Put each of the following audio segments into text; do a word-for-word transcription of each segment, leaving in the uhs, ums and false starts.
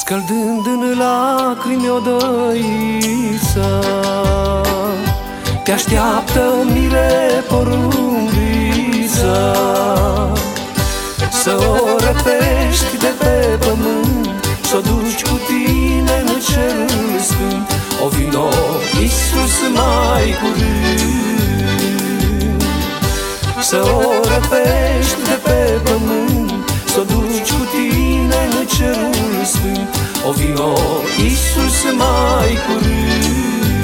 Scăldând în lacrimi odăița, te așteaptă mire porumbița. Să o răpești de pe pământ, s-o duci cu tine în cerul sfânt. O vino, Iisus, mai curând. Să o răpești de pe pământ, s-o duci cu tine în cerul sfânt. O vino, Iisus, mai curând.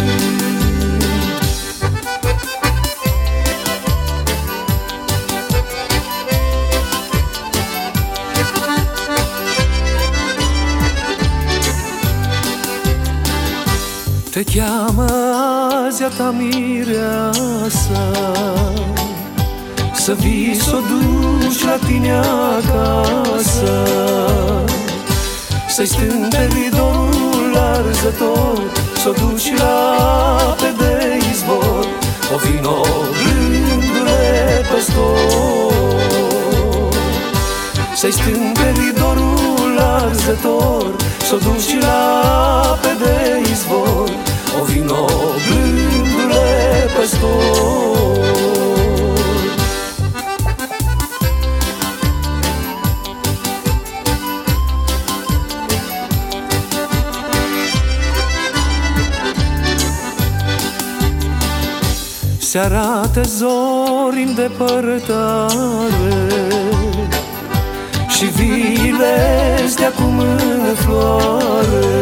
Te cheamă azi a ta mireasa, să vii s-o duci la tine acasă. Să-i stâmperi dorul arzător, s-o duci la ape de izvor. O vino, blândule păstor. Să-i stâmperi dorul arzător, s-o duci la ape de izvor. O vino, blândule păstor. Se arată zori în depărtare și viile-s de acum în floare.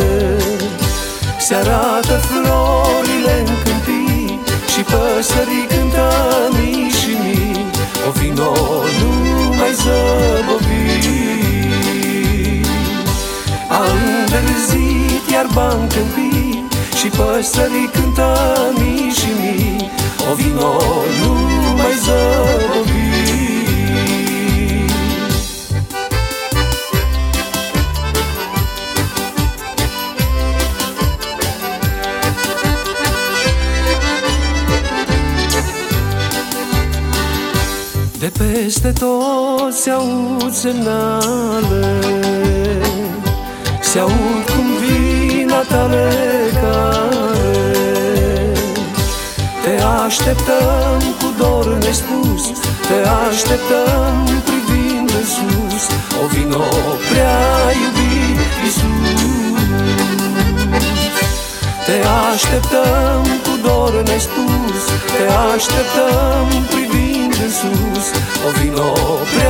Se arată florile în câmpii și păsării cântă mii și mii. O vino, nu mai zăbovi. A înverzit iarba în câmpii și păsării cântă mii și mii. O vino, nu mai zăbovi. De peste tot se aud semnale, se aud cum vin a tale care. Te așteptăm cu dor nespus, te așteptăm privind în sus. O vino, prea iubit Iisus. Te așteptăm cu dor nespus, te așteptăm privind în sus. O vino, prea